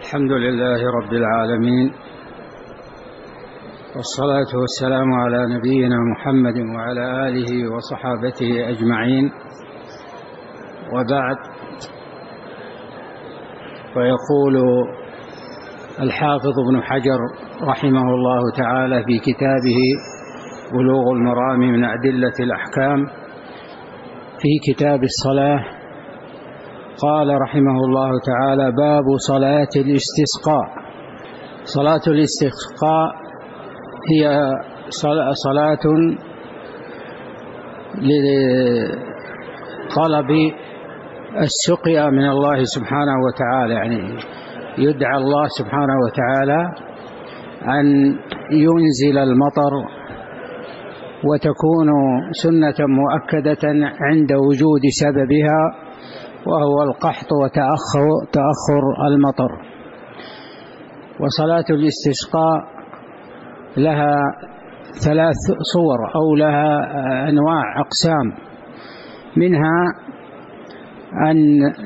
الحمد لله رب العالمين، والصلاة والسلام على نبينا محمد وعلى آله وصحابته أجمعين، وبعد. ويقول الحافظ ابن حجر رحمه الله تعالى في كتابه بلوغ المرام من أدلة الأحكام في كتاب الصلاة، قال رحمه الله تعالى: باب صلاة الاستسقاء. صلاة الاستسقاء هي صلاة لطلب السقيا من الله سبحانه وتعالى، يعني يدعى الله سبحانه وتعالى أن ينزل المطر، وتكون سنة مؤكدة عند وجود سببها، وهو القحط وتأخر المطر. وصلاة الاستسقاء لها 3 صور أو لها أنواع أقسام، منها أن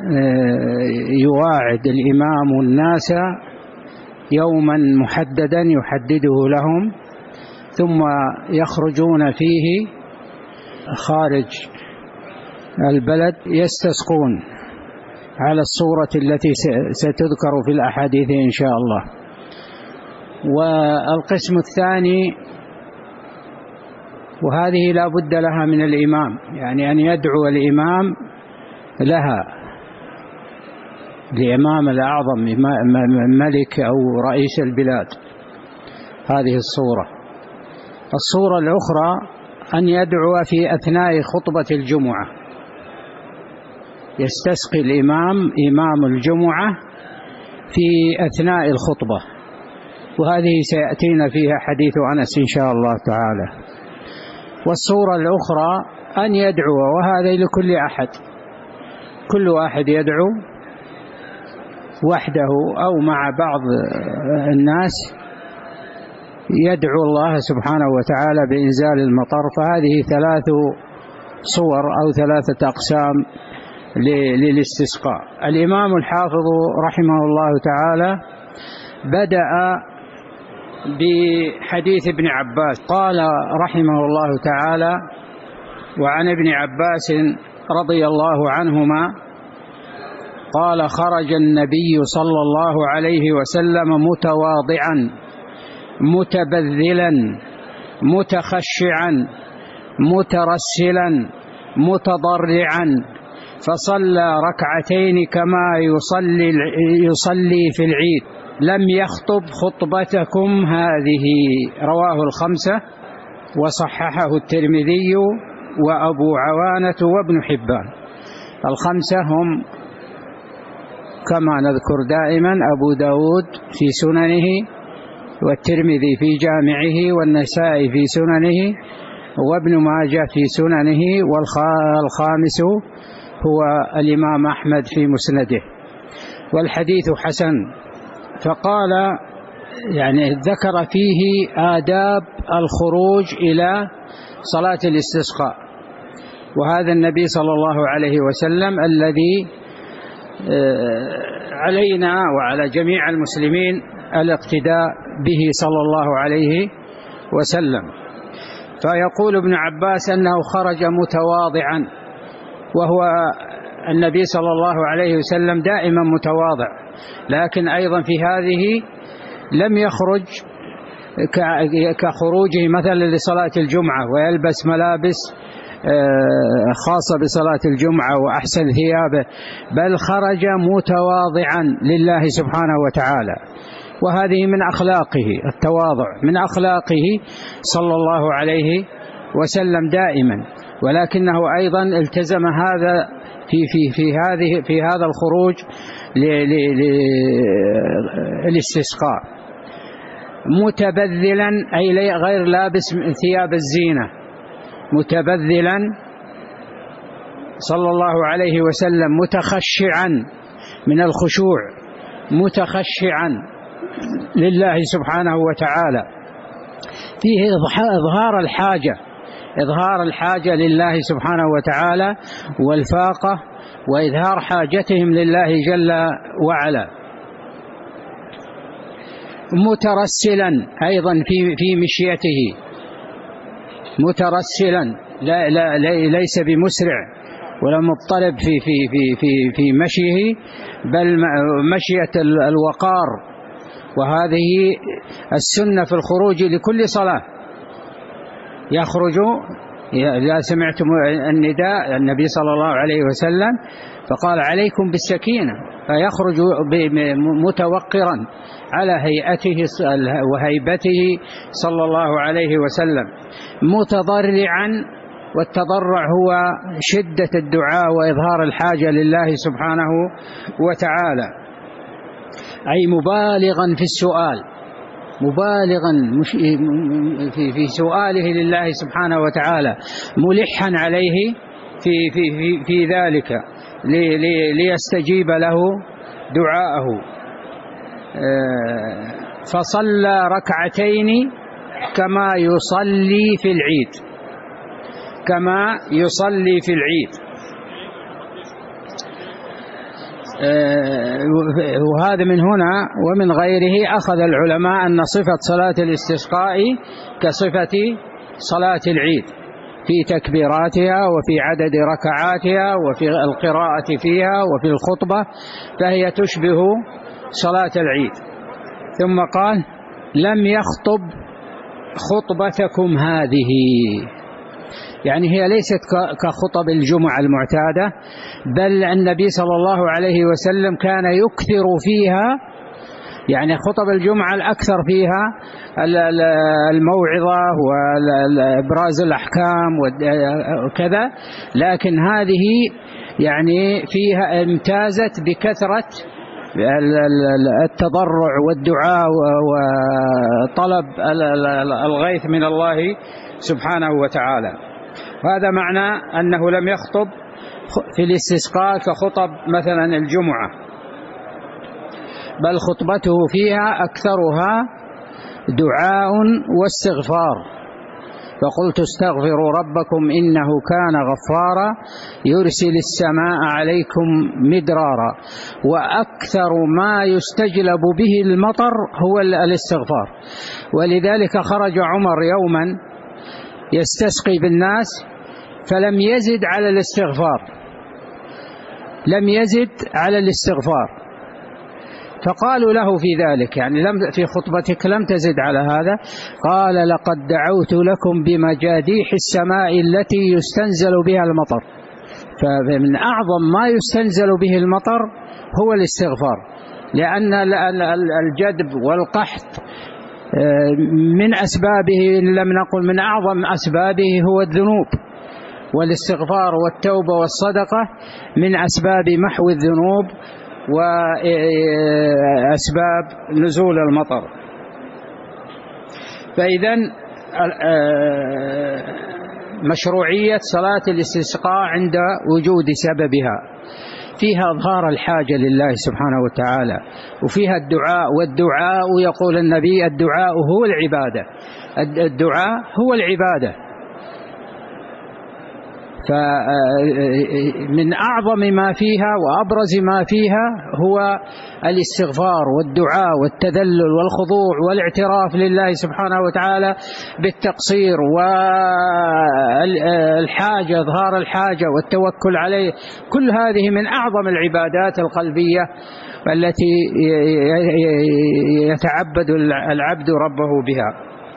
يواعد الإمام الناس يوما محددا يحدده لهم، ثم يخرجون فيه خارج البلد يستسقون على الصورة التي ستذكر في الأحاديث إن شاء الله. والقسم الثاني، وهذه لا بد لها من الإمام، يعني أن يدعو الإمام لها، الإمام الأعظم ملك أو رئيس البلاد، هذه الصورة. الصورة الأخرى أن يدعو في أثناء خطبة الجمعة، يستسقي الإمام إمام الجمعة في أثناء الخطبة، وهذه سيأتينا فيها حديث أنس إن شاء الله تعالى. والصورة الأخرى أن يدعو، وهذا لكل أحد، كل واحد يدعو وحده أو مع بعض الناس، يدعو الله سبحانه وتعالى بإنزال المطر. فهذه 3 صور أو 3 أقسام للاستسقاء. الإمام الحافظ رحمه الله تعالى بدأ بحديث ابن عباس، قال رحمه الله تعالى: وعن ابن عباس رضي الله عنهما قال: خرج النبي صلى الله عليه وسلم متواضعا متبذلا متخشعا مترسلا متضرعا، فصلى ركعتين كما يصلي في العيد، لم يخطب خطبتكم هذه. رواه الخمسة وصححه الترمذي وأبو عوانة وابن حبان. الخمسة هم كما نذكر دائما: أبو داود في سننه، والترمذي في جامعه، والنسائي في سننه، وابن ماجه في سننه، والخامس هو الإمام أحمد في مسنده. والحديث حسن. فقال يعني ذكر فيه آداب الخروج إلى صلاة الاستسقاء، وهذا النبي صلى الله عليه وسلم الذي علينا وعلى جميع المسلمين الاقتداء به صلى الله عليه وسلم. فيقول ابن عباس أنه خرج متواضعا، وهو النبي صلى الله عليه وسلم دائما متواضع، لكن أيضا في هذه لم يخرج كخروجه مثلا لصلاة الجمعة ويلبس ملابس خاصة بصلاة الجمعة وأحسن ثيابه، بل خرج متواضعا لله سبحانه وتعالى. وهذه من أخلاقه، التواضع من أخلاقه صلى الله عليه وسلم دائما، ولكنه أيضا التزم هذا في هذا الخروج للاستسقاء. متبذلا أي غير لابس ثياب الزينة، متبذلا صلى الله عليه وسلم، متخشعا من الخشوع، متخشعا لله سبحانه وتعالى، فيه إظهار الحاجة لله سبحانه وتعالى والفاقة وإظهار حاجتهم لله جل وعلا. مترسلا أيضا في مشيته، مترسلا ليس بمسرع ولا مضطرب في مشيه، بل مشية الوقار. وهذه السنة في الخروج لكل صلاة. يخرج إذا سمعتم النداء النبي صلى الله عليه وسلم فقال عليكم بالسكينة، فيخرج متوقرا على هيئته وهيبته صلى الله عليه وسلم، متضرعا، والتضرع هو شدة الدعاء وإظهار الحاجة لله سبحانه وتعالى، أي مبالغا في السؤال، مبالغا في سؤاله لله سبحانه وتعالى، ملحا عليه في ذلك ليستجيب له دعاءه. فصلى ركعتين كما يصلي في العيد، كما يصلي في العيد. وهذا من هنا ومن غيره أخذ العلماء أن صفة صلاة الاستسقاء كصفة صلاة العيد في تكبيراتها وفي عدد ركعاتها وفي القراءة فيها وفي الخطبة، فهي تشبه صلاة العيد. ثم قال لم يخطب خطبتكم هذه، يعني هي ليست كخطب الجمعة المعتادة، بل النبي صلى الله عليه وسلم كان يكثر فيها، يعني خطب الجمعة الأكثر فيها الموعظة وإبراز الأحكام وكذا، لكن هذه يعني فيها امتازت بكثرة التضرع والدعاء وطلب الغيث من الله سبحانه وتعالى. وهذا معنى أنه لم يخطب في الاستسقاء كخطب مثلا الجمعة، بل خطبته فيها أكثرها دعاء واستغفار. فقلت استغفروا ربكم إنه كان غفارا يرسل السماء عليكم مدرارا. وأكثر ما يستجلب به المطر هو الاستغفار، ولذلك خرج عمر يوما يستسقي بالناس فلم يزد على الاستغفار، لم يزد على الاستغفار، فقالوا له في ذلك يعني في خطبتك لم تزد على هذا؟ قال لقد دعوت لكم بمجاديح السماء التي يستنزل بها المطر. فمن أعظم ما يستنزل به المطر هو الاستغفار، لأن الجدب والقحط من أسبابه، لم نقل من أعظم أسبابه، هو الذنوب، والاستغفار والتوبة والصدقة من أسباب محو الذنوب وأسباب نزول المطر. فإذن مشروعية صلاة الاستسقاء عند وجود سببها، فيها إظهار الحاجة لله سبحانه وتعالى، وفيها الدعاء، والدعاء يقول النبي الدعاء هو العبادة، الدعاء هو العبادة. فمن أعظم ما فيها وأبرز ما فيها هو الاستغفار والدعاء والتذلل والخضوع والاعتراف لله سبحانه وتعالى بالتقصير والحاجة، إظهار الحاجة والتوكل عليه. كل هذه من أعظم العبادات القلبية التي يتعبد العبد ربه بها.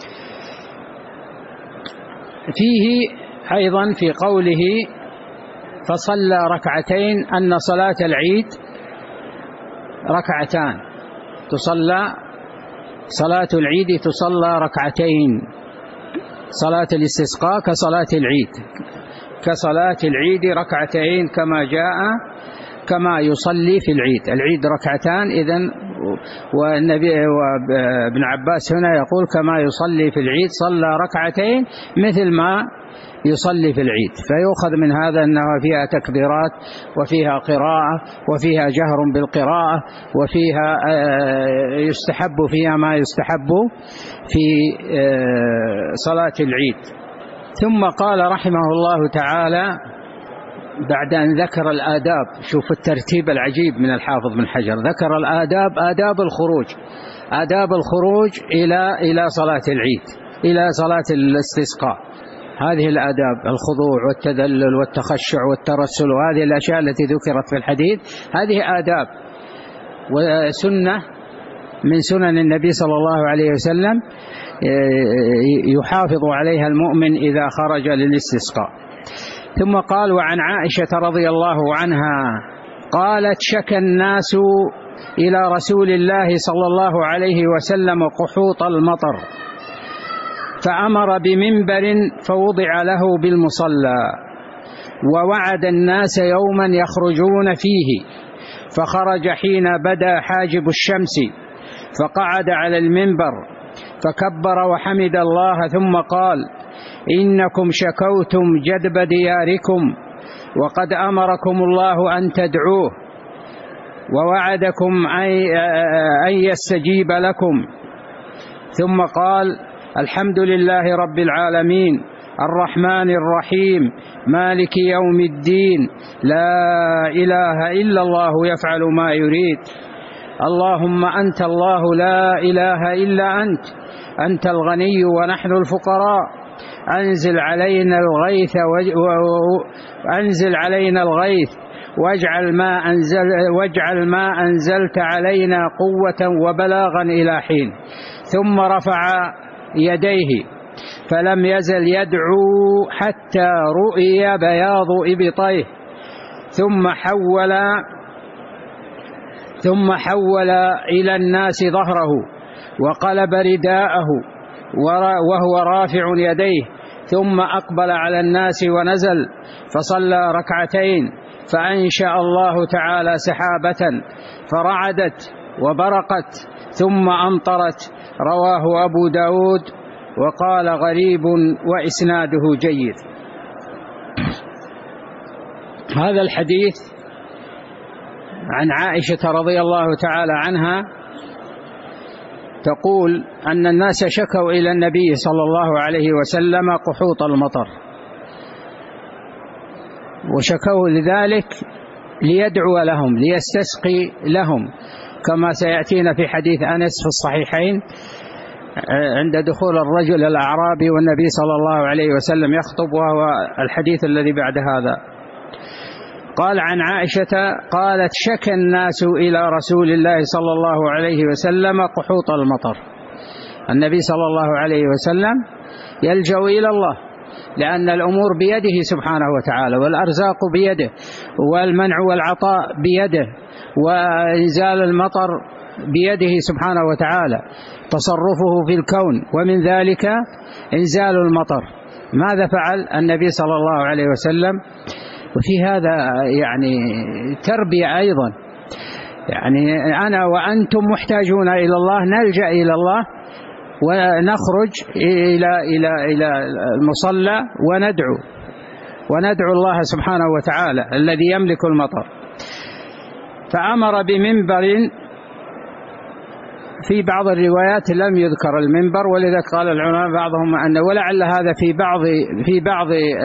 فيه أيضا في قوله فصلى ركعتين أن صلاة العيد ركعتان، تصلى صلاة العيد تصلى ركعتين، صلاة الاستسقاء كصلاة العيد، كصلاة العيد ركعتين كما جاء كما يصلي في العيد. العيد ركعتان إذن، والنبي وابن عباس هنا يقول كما يصلي في العيد، صلى ركعتين مثل ما يصلي في العيد. فيؤخذ من هذا أنها فيها تكبيرات وفيها قراءة وفيها جهر بالقراءة وفيها يستحب فيها ما يستحب في صلاة العيد. ثم قال رحمه الله تعالى بعد أن ذكر الآداب، شوف الترتيب العجيب من الحافظ بن حجر، ذكر الآداب، آداب الخروج، آداب الخروج إلى صلاة العيد، إلى صلاة الاستسقاء. هذه الآداب، الخضوع والتذلل والتخشع والترسل، وهذه الأشياء التي ذكرت في الحديث هذه آداب وسنة من سنن النبي صلى الله عليه وسلم يحافظ عليها المؤمن إذا خرج للاستسقاء. ثم قال: وعن عائشة رضي الله عنها قالت: شكى الناس إلى رسول الله صلى الله عليه وسلم قحوط المطر، فأمر بمنبر فوضع له بالمصلى، ووعد الناس يوما يخرجون فيه، فخرج حين بدا حاجب الشمس، فقعد على المنبر فكبر وحمد الله، ثم قال: إنكم شكوتم جدب دياركم، وقد أمركم الله أن تدعوه، ووعدكم أن يستجيب لكم. ثم قال: الحمد لله رب العالمين الرحمن الرحيم مالك يوم الدين لا إله إلا الله يفعل ما يريد. اللهم أنت الله لا إله إلا أنت، أنت الغني ونحن الفقراء، أنزل علينا الغيث واجعل ما أنزلت علينا قوة وبلاغا إلى حين. ثم رفع يديه فلم يزل يدعو حتى رؤي بياض إبطيه، ثم حول إلى الناس ظهره وقلب رداءه وهو رافع يديه، ثم أقبل على الناس ونزل فصلى ركعتين، فأنشأ الله تعالى سحابة فرعدت وبرقت ثم أمطرت. رواه أبو داود وقال: غريب وإسناده جيد. هذا الحديث عن عائشة رضي الله تعالى عنها تقول أن الناس شكوا إلى النبي صلى الله عليه وسلم قحوط المطر، وشكوا لذلك ليدعو لهم ليستسقي لهم، كما سيأتينا في حديث أنس في الصحيحين عند دخول الرجل الأعرابي والنبي صلى الله عليه وسلم يخطب، وهو الحديث الذي بعد هذا. قال عن عائشة قالت: شكى الناس إلى رسول الله صلى الله عليه وسلم قحوط المطر. النبي صلى الله عليه وسلم يلجأ إلى الله، لأن الأمور بيده سبحانه وتعالى، والأرزاق بيده، والمنع والعطاء بيده، وإنزال المطر بيده سبحانه وتعالى، تصرفه في الكون، ومن ذلك إنزال المطر. ماذا فعل النبي صلى الله عليه وسلم؟ وفي هذا يعني تربية أيضا، يعني أنا وأنتم محتاجون إلى الله، نلجأ إلى الله ونخرج إلى المصلى وندعو الله سبحانه وتعالى الذي يملك المطر. فأمر بمنبر، في بعض الروايات لم يذكر المنبر، ولذلك قال العلماء بعضهم أنه ولعل هذا في بعض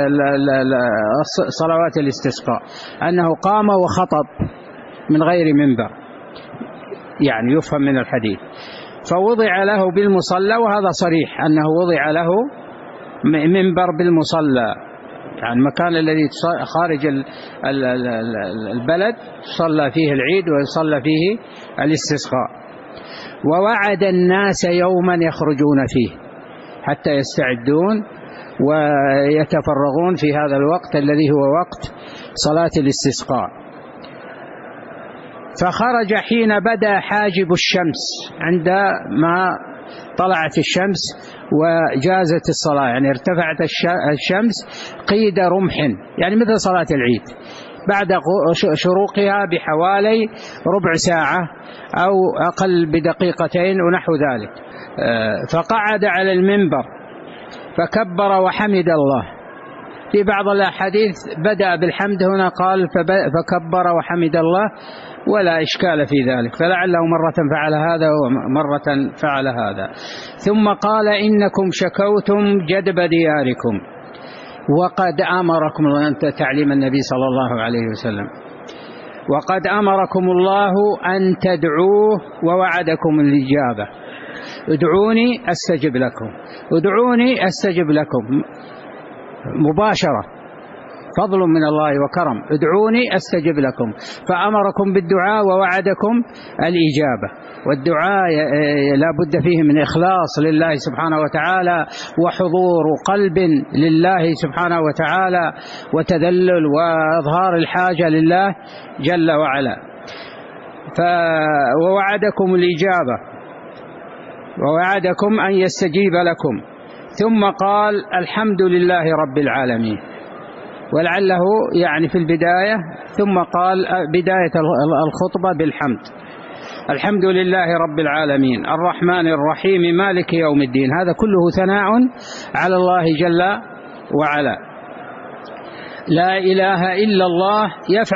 صلوات الاستسقاء أنه قام وخطب من غير منبر، يعني يفهم من الحديث. فوضع له بالمصلى، وهذا صريح أنه وضع له منبر بالمصلى، يعني المكان الذي خارج البلد صلى فيه العيد ويصلى فيه الاستسقاء. ووعد الناس يوما يخرجون فيه حتى يستعدون ويتفرغون في هذا الوقت الذي هو وقت صلاة الاستسقاء. فخرج حين بدا حاجب الشمس، عندما طلعت الشمس وجازت الصلاة، يعني ارتفعت الشمس قيد رمح، يعني مثل صلاة العيد، بعد شروقها بحوالي ربع ساعة أو أقل بدقيقتين ونحو ذلك. فقعد على المنبر فكبر وحمد الله. في بعض الأحاديث بدأ بالحمد، هنا قال فكبر وحمد الله، ولا إشكال في ذلك، فلعله مرة فعل هذا ومرة فعل هذا. ثم قال: إنكم شكوتم جدب دياركم، وقد أمركم، أنت تعليم النبي صلى الله عليه وسلم، وقد أمركم الله أن تدعوه ووعدكم الإجابة. ادعوني أستجب لكم، ادعوني أستجب لكم، مباشرة، فضل من الله وكرم. ادعوني أستجب لكم، فأمركم بالدعاء ووعدكم الإجابة. والدعاء لا بد فيه من إخلاص لله سبحانه وتعالى، وحضور قلب لله سبحانه وتعالى، وتذلل وإظهار الحاجة لله جل وعلا. ووعدكم الإجابة، ووعدكم أن يستجيب لكم. ثم قال الحمد لله رب العالمين، ولعله يعني في البداية، ثم قال بداية الخطبة بالحمد. الحمد لله رب العالمين الرحمن الرحيم مالك يوم الدين. هذا كله ثناء على الله جل وعلا. لا إله إلا الله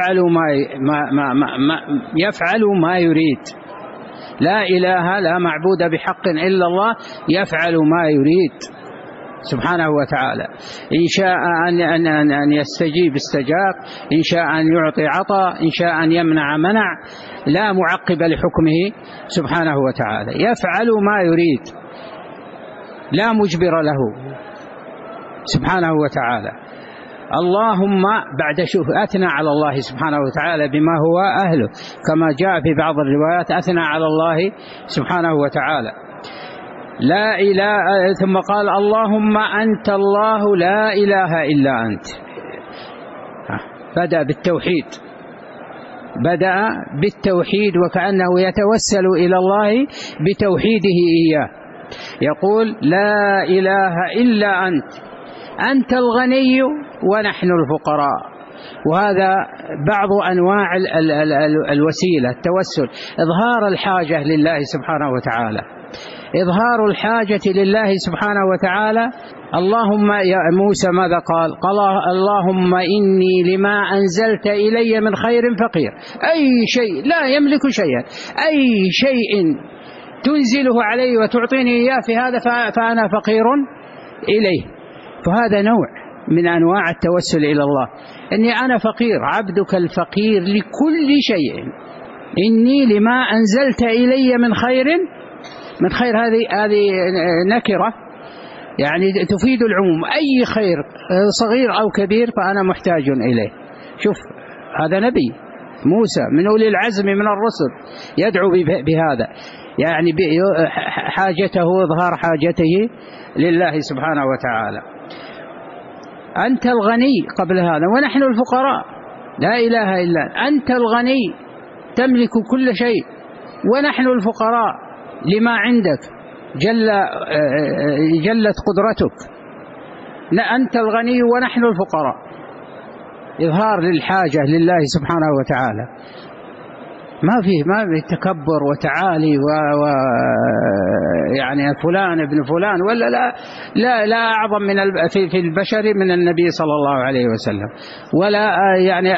يفعل ما يريد. لا إله، لا معبود بحق إلا الله، يفعل ما يريد سبحانه وتعالى. إن شاء أن يستجيب استجاب، إن شاء أن يعطي عطى، إن شاء أن يمنع منع، لا معقب لحكمه سبحانه وتعالى. يفعل ما يريد، لا مجبر له سبحانه وتعالى. اللهم بعد شوف أثنى على الله سبحانه وتعالى بما هو أهله، كما جاء في بعض الروايات أثنى على الله سبحانه وتعالى. لا إله، ثم قال اللهم أنت الله لا إله إلا أنت. بدأ بالتوحيد، بدأ بالتوحيد، وكأنه يتوسل إلى الله بتوحيده إياه. يقول لا إله إلا أنت، أنت الغني ونحن الفقراء. وهذا بعض أنواع الوسيلة، التوسل، إظهار الحاجة لله سبحانه وتعالى، إظهار الحاجة لله سبحانه وتعالى. اللهم، يا موسى ماذا قال؟ قال اللهم إني لما أنزلت إلي من خير فقير. أي شيء، لا يملك شيئا، أي شيء تنزله علي وتعطيني إياه في هذا فأنا فقير إليه. فهذا نوع من أنواع التوسل إلى الله، إني أنا فقير، عبدك الفقير لكل شيء. إني لما أنزلت إلي من خير، من خير هذه نكرة يعني تفيد العموم، أي خير صغير أو كبير فأنا محتاج إليه. شوف هذا نبي موسى من أولي العزم من الرسل يدعو بهذا، يعني حاجته، إظهار حاجته لله سبحانه وتعالى. أنت الغني قبل هذا ونحن الفقراء، لا إله إلا أنت الغني تملك كل شيء، ونحن الفقراء لما عندك جلت قدرتك. أنت الغني ونحن الفقراء، إظهار للحاجة لله سبحانه وتعالى. ما فيه تكبر وتعالي يعني فلان ابن فلان، ولا لا أعظم من في البشر من النبي صلى الله عليه وسلم، ولا يعني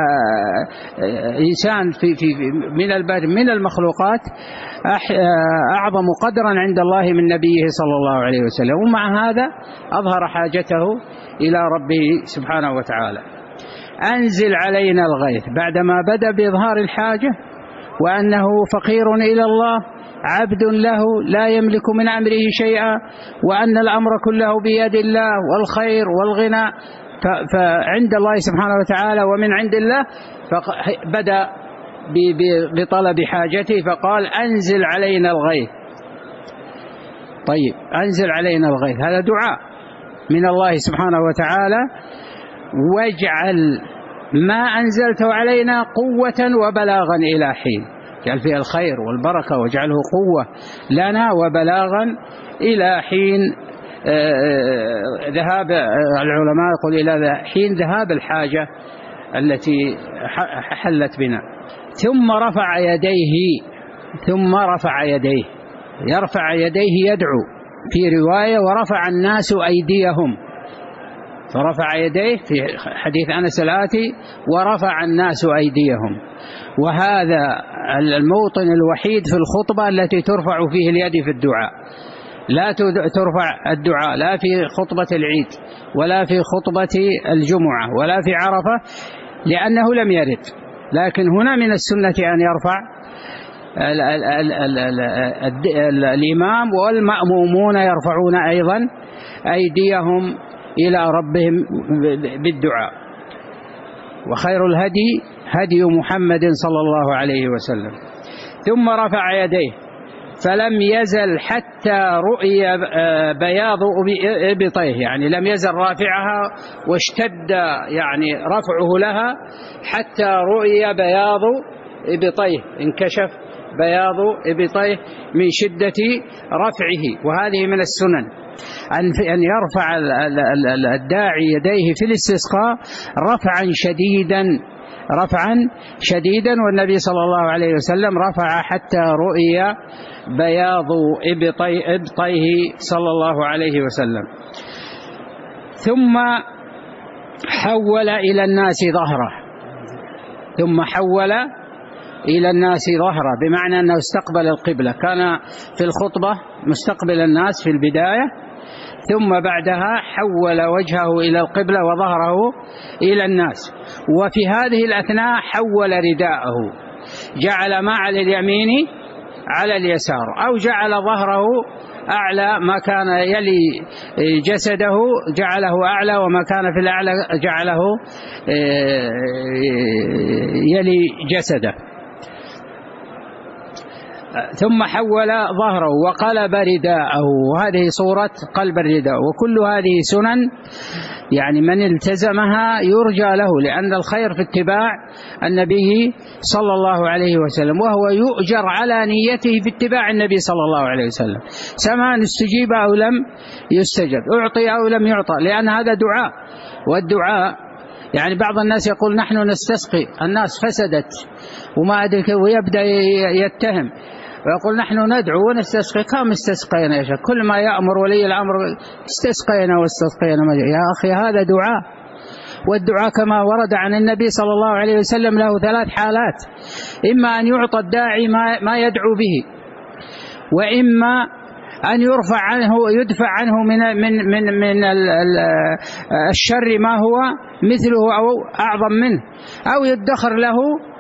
إنسان من البر من المخلوقات أعظم قدرا عند الله من نبيه صلى الله عليه وسلم. ومع هذا أظهر حاجته إلى ربه سبحانه وتعالى. أنزل علينا الغيث، بعدما بدأ بإظهار الحاجة وأنه فقير إلى الله، عبد له لا يملك من أمره شيئا، وأن الأمر كله بيد الله، والخير والغنى فعند الله سبحانه وتعالى ومن عند الله. فبدأ بطلب حاجته فقال أنزل علينا الغيث. طيب، أنزل علينا الغيث هذا دعاء من الله سبحانه وتعالى. واجعل ما أنزلته علينا قوة وبلاغا إلى حين، جعل فيها الخير والبركة، واجعله قوة لنا وبلاغا إلى حين ذهاب، العلماء يقول إلى حين ذهاب الحاجة التي حلت بنا. ثم رفع يديه، يرفع يديه يدعو، في رواية ورفع الناس أيديهم، فرفع يديه في حديث أنس الآتي ورفع الناس أيديهم. وهذا الموطن الوحيد في الخطبة التي ترفع فيه اليد في الدعاء. لا ترفع الدعاء لا في خطبة العيد ولا في خطبة الجمعة ولا في عرفة، لأنه لم يرد لكن هنا من السنة أن يرفع الإمام والمأمومون يرفعون أيضا أيديهم إلى ربهم بالدعاء. وخير الهدي هدي محمد صلى الله عليه وسلم. ثم رفع يديه فلم يزل حتى رؤي بياض إبطيه، يعني لم يزل رافعها واشتد يعني رفعه لها حتى رؤي بياض إبطيه، انكشف بياض إبطيه من شدة رفعه. وهذه من السنن أن يرفع الداعي يديه في الاستسقاء رفعا شديدا، والنبي صلى الله عليه وسلم رفع حتى رؤي بياض إبطيه صلى الله عليه وسلم. ثم حول إلى الناس ظهره بمعنى أنه استقبل القبلة، كان في الخطبة مستقبل الناس في البداية، ثم بعدها حول وجهه إلى القبلة وظهره إلى الناس. وفي هذه الأثناء حول رداءه، جعل ما على اليمين على اليسار، أو جعل ظهره أعلى، ما كان يلي جسده جعله أعلى، وما كان في الأعلى جعله يلي جسده. ثم حول ظهره وقلب رداءه، وهذه صورة قلب الرداء. وكل هذه سنن يعني من التزمها يرجى له، لأن الخير في اتباع النبي صلى الله عليه وسلم، وهو يؤجر على نيته في اتباع النبي صلى الله عليه وسلم، سواء استجيب أو لم يستجب، أعطي أو لم يعطى، لأن هذا دعاء. والدعاء يعني بعض الناس يقول نحن نستسقي، الناس فسدت وما أدرك، ويبدأ يتهم ويقول نحن ندعو ونستسقي. كم استسقينا يا شيخ؟ كل ما يأمر ولي الأمر استسقينا واستسقينا. يا أخي هذا دعاء، والدعاء كما ورد عن النبي صلى الله عليه وسلم له 3 حالات: إما أن يعطى الداعي ما يدعو به، وإما أن يدفع عنه من الشر ما هو مثله أو أعظم منه، أو يدخر له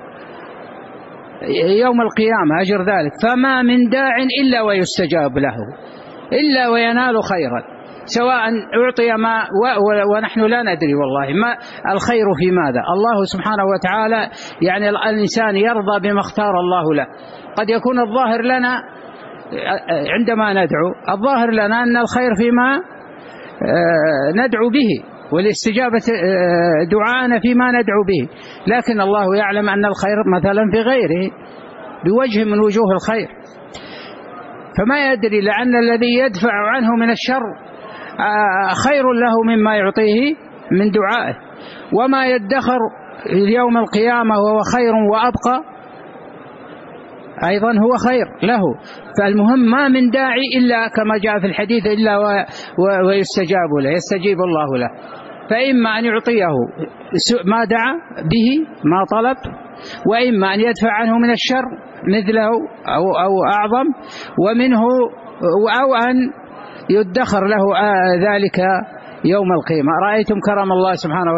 يوم القيامة أجر ذلك. فما من داع إلا ويستجاب له، إلا وينال خيرا، سواء أعطي ما ونحن لا ندري والله ما الخير في ماذا. الله سبحانه وتعالى يعني الإنسان يرضى بما اختار الله له. قد يكون الظاهر لنا عندما ندعو، الظاهر لنا أن الخير فيما ندعو به، والاستجابة دعاءنا فيما ندعو به، لكن الله يعلم أن الخير مثلا في غيره بوجه من وجوه الخير، فما يدري، لأن الذي يدفع عنه من الشر خير له مما يعطيه من دعائه، وما يدخر يوم القيامة وهو خير وأبقى أيضا هو خير له. فالمهم ما من داعي إلا كما جاء في الحديث إلا ويستجاب له، يستجيب الله له. فإما أن يعطيه ما دعا به ما طلب، وإما أن يدفع عنه من الشر مثله أو أعظم ومنه، أو أن يدخر له ذلك يوم القيامة. رأيتم كرم الله سبحانه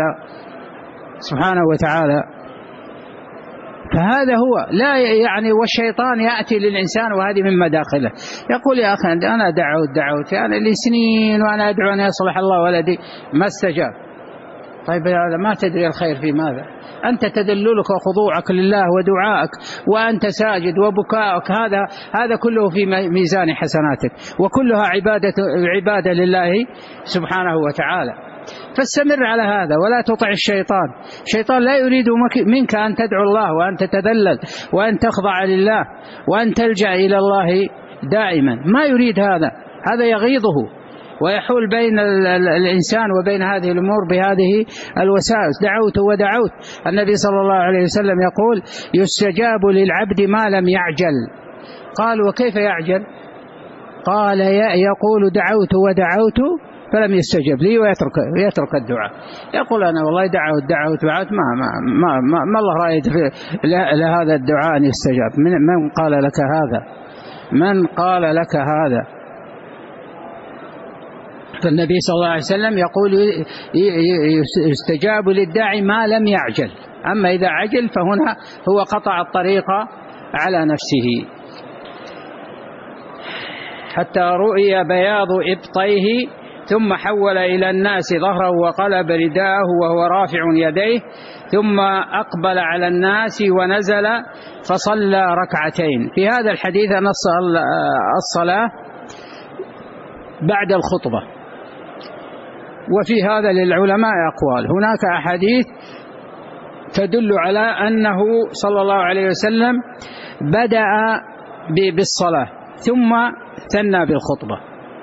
وتعالى. فهذا هو لا يعني. والشيطان يأتي للإنسان وهذه من مداخله، يقول يا أخي أنا دعوت أنا لسنين وأنا أدعو أن يصلح الله ولدي ما استجاب. طيب هذا ما تدري الخير في ماذا؟ أنت تدللك وخضوعك لله ودعائك وأنت ساجد وبكاءك، هذا كله في ميزان حسناتك، وكلها عبادة لله سبحانه وتعالى. فاستمر على هذا ولا تطع الشيطان. الشيطان لا يريد منك أن تدعو الله وأن تتذلل وأن تخضع لله وأن تلجأ إلى الله دائما، ما يريد هذا يغيظه ويحول بين الإنسان وبين هذه الأمور بهذه الوسائل. دعوت. النبي صلى الله عليه وسلم يقول يستجاب للعبد ما لم يعجل. قال وكيف يعجل؟ قال يقول دعوت فلم يستجب لي ويترك الدعاء. يقول أنا والله دعوت ما الله رأيت لهذا الدعاء أن يستجاب. من قال لك هذا؟ فالنبي صلى الله عليه وسلم يقول يستجاب للداعي ما لم يعجل، أما إذا عجل فهنا هو قطع الطريق على نفسه. حتى رؤي بياض إبطيه ثم حول إلى الناس ظهره وقلب رداءه وهو رافع يديه، ثم أقبل على الناس ونزل فصلى ركعتين. في هذا الحديث أن الصلاة بعد الخطبة، وفي هذا للعلماء أقوال. هناك أحاديث تدل على أنه صلى الله عليه وسلم بدأ بالصلاة ثم ثنى بالخطبة،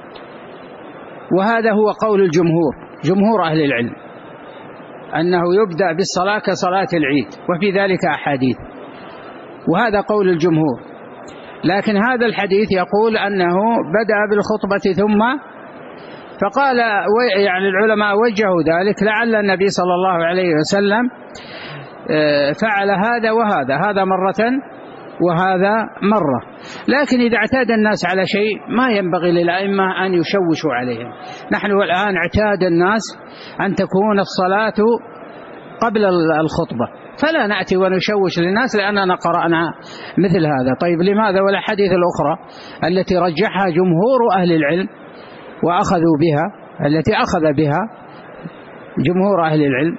وهذا هو قول الجمهور، جمهور أهل العلم، أنه يبدأ بالصلاة كصلاة العيد، وفي ذلك أحاديث، وهذا قول الجمهور. لكن هذا الحديث يقول أنه بدأ بالخطبة ثم، فقال يعني العلماء وجهوا ذلك لعل النبي صلى الله عليه وسلم فعل هذا وهذا، هذا مرة وهذا مرة. لكن إذا اعتاد الناس على شيء ما ينبغي للأئمة أن يشوشوا عليهم. نحن الآن اعتاد الناس أن تكون الصلاة قبل الخطبة، فلا نأتي ونشوش للناس لأننا قرأنا مثل هذا. طيب لماذا؟ والأحاديث الأخرى التي رجحها جمهور أهل العلم وأخذوا بها، التي أخذ بها جمهور أهل العلم،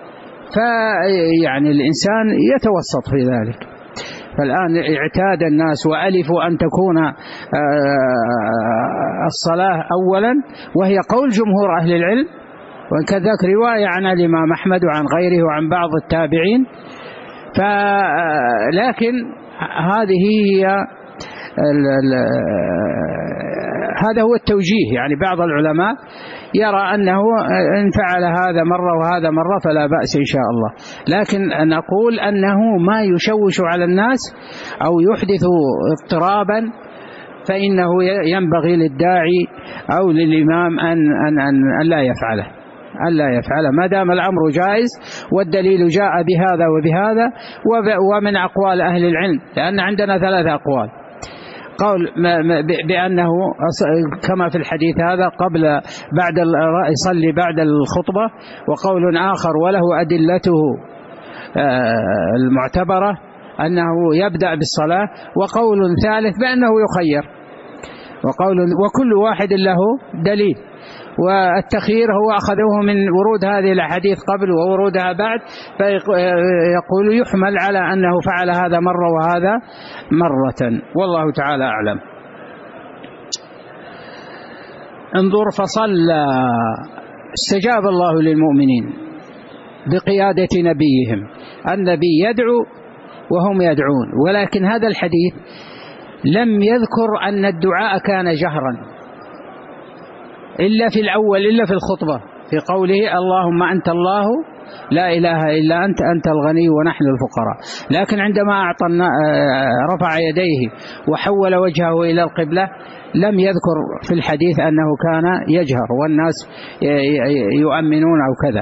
فيعني الإنسان يتوسط في ذلك. فالآن اعتاد الناس وألفوا أن تكون الصلاة أولا، وهي قول جمهور أهل العلم، وإن كذلك رواية عن الإمام أحمد وعن غيره وعن بعض التابعين. لكن هذه هي هذا هو التوجيه. يعني بعض العلماء يرى أنه إن فعل هذا مرة وهذا مرة فلا بأس إن شاء الله، لكن نقول أنه ما يشوش على الناس أو يحدث اضطرابا، فإنه ينبغي للداعي أو للإمام أن لا يفعله، ألا يفعله ما دام الأمر جائز والدليل جاء بهذا وبهذا. ومن أقوال أهل العلم، لأن عندنا 3 أقوال: قول بأنه كما في الحديث هذا بعد يصلي بعد الخطبة، وقول آخر وله أدلته المعتبرة أنه يبدأ بالصلاة، وقول ثالث بأنه يخير، وكل واحد له دليل. والتخيير هو أخذوه من ورود هذه الأحاديث قبل وورودها بعد، فيقول يحمل على أنه فعل هذا مرة وهذا مرة، والله تعالى أعلم. انظر فصلى، استجاب الله للمؤمنين بقيادة نبيهم. النبي يدعو وهم يدعون، ولكن هذا الحديث لم يذكر أن الدعاء كان جهرا إلا في الأول، إلا في الخطبة، في قوله اللهم أنت الله لا إله إلا أنت، أنت الغني ونحن الفقراء. لكن عندما رفع يديه وحول وجهه إلى القبلة لم يذكر في الحديث أنه كان يجهر والناس يؤمنون أو كذا.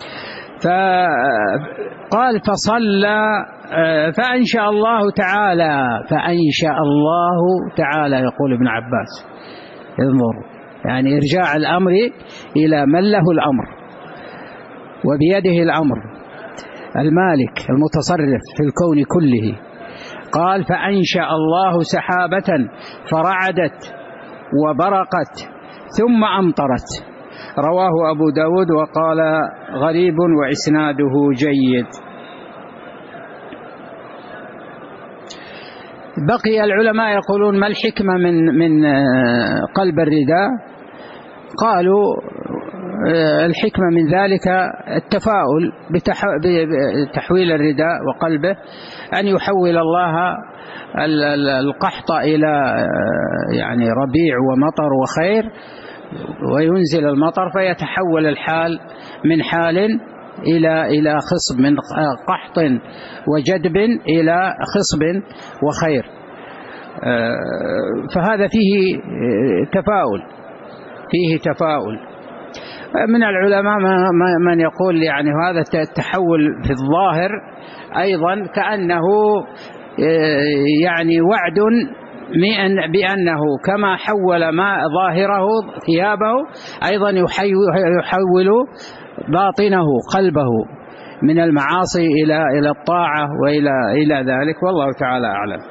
فقال فصلى فأنشأ الله تعالى، فأنشأ الله تعالى يقول ابن عباس. انظر، يعني إرجاع الأمر إلى من له الأمر وبيده الأمر، المالك المتصرف في الكون كله. قال فأنشأ الله سحابة فرعدت وبرقت ثم أمطرت. رواه أبو داود وقال غريب وإسناده جيد. بقي العلماء يقولون ما الحكمة من قلب الرداء؟ قالوا الحكمة من ذلك التفاؤل بتحويل الرداء وقلبه، أن يحول الله القحط إلى يعني ربيع ومطر وخير، وينزل المطر فيتحول الحال من حال إلى خصب، من قحط وجدب إلى خصب وخير. فهذا فيه تفاؤل. من العلماء من يقول يعني هذا التحول في الظاهر أيضا كأنه يعني وعد بأنه كما حول ما ظاهره ثيابه أيضا يحول باطنه قلبه من المعاصي إلى الطاعة وإلى ذلك، والله تعالى أعلم.